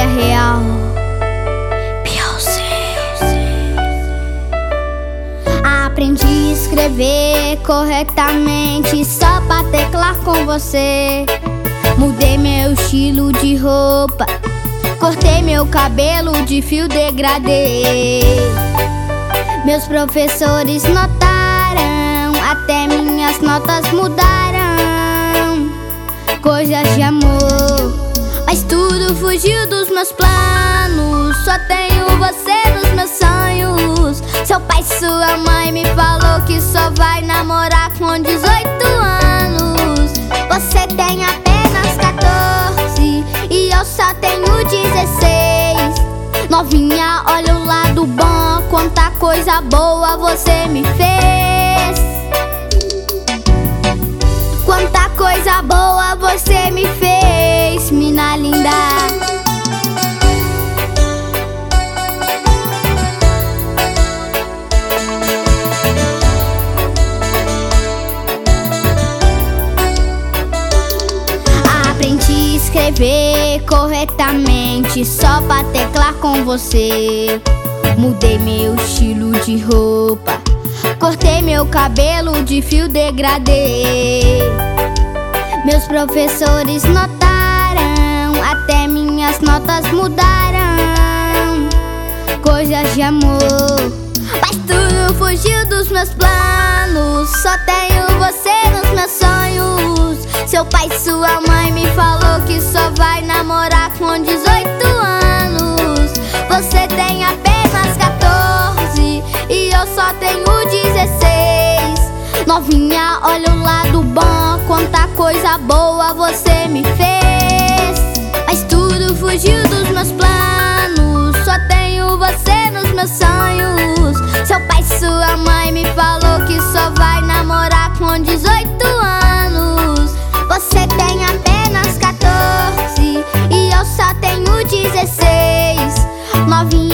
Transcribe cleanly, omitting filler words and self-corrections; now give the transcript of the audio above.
história real. Aprendi a escrever corretamente só pra teclar com você. Mudei meu estilo de roupa, cortei meu cabelo de fio degradê. Meus professores notaram, até minhas notas mudaram. Coisas de amor, mas tudo fugiu dos meus planos. Só tenho você nos meus sonhos. Seu pai e sua mãe me falou que só vai namorar com 18 anos. Você tem apenas 14 e eu só tenho 16. Novinha, olha o lado bom, quanta coisa boa você me fez. Quanta coisa boa você me fez, mina linda. Aprendi a escrever corretamente só pra teclar com você. Mudei meu estilo de roupa, cortei meu cabelo de fio degradê. Meus professores notaram, até minhas notas mudaram. Coisas de amor, mas tudo fugiu dos meus planos. Só tenho você nos meus sonhos. Seu pai e sua mãe me falou que só vai namorar com 18 anos. Você tem apenas 14 e eu só tenho 16. Novinha, olha o lado bom, quanta coisa boa você me fez. Mas tudo fugiu dos meus planos. Só tenho você nos meus sonhos. Seu pai e sua mãe me falou que só vai namorar com 18 anos. Você tem apenas 14 e eu só tenho 16. Novinha,